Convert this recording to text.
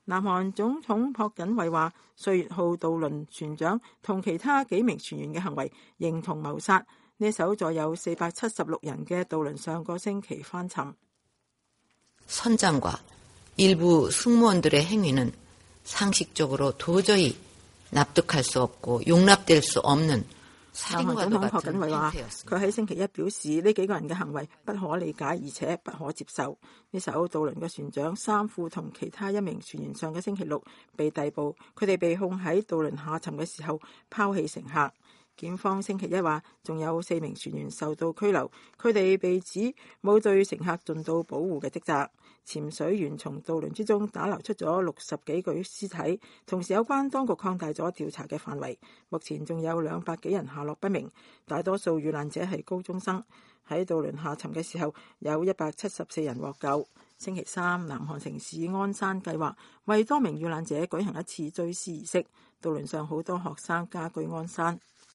南韓總統朴槿惠話，歲月號渡輪船長同其他幾名船員嘅行為形同謀殺。呢艘載有476人嘅渡輪上個星期翻沉。 선장과 일부 승무원들의 행위는 상식적으로 도저히 납득할 수 없고 용납될 수 없는 南韓總統朴槿惠話，佢喺星期一表示呢幾個人嘅行為不可理解，而且不可接受。呢艘渡輪嘅船長三副同其他一名船員上個星期六被逮捕，佢哋被控喺渡輪下沉嘅時候拋棄乘客。檢方星期一話，仲有4名船員受到拘留，佢哋被指冇對乘客盡到保護嘅職責。潛水員從渡輪之中打撈出咗60幾具屍體，同時有關當局擴大咗調查嘅範圍。目前仲有200幾人下落不明，大多數遇難者係高中生。喺渡輪下沉嘅時候，有174人獲救。星期三，南韓城市安山計劃為多名遇難者舉行一次追思儀式。渡輪上好多學生家居安山。